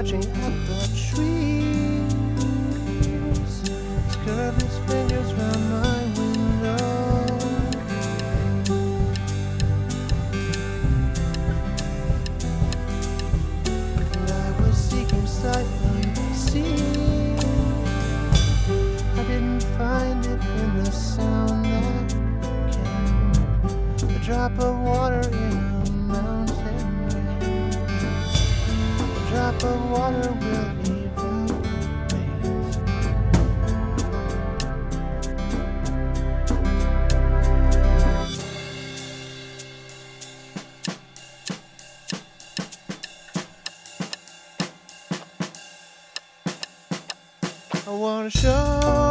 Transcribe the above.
clutching at the trees. He's curved his fingers round my window. And I was seeking sight unseen. I didn't find it in the sound that came. A drop of water in a mountain rain. A drop of water will evaporate. I wanna show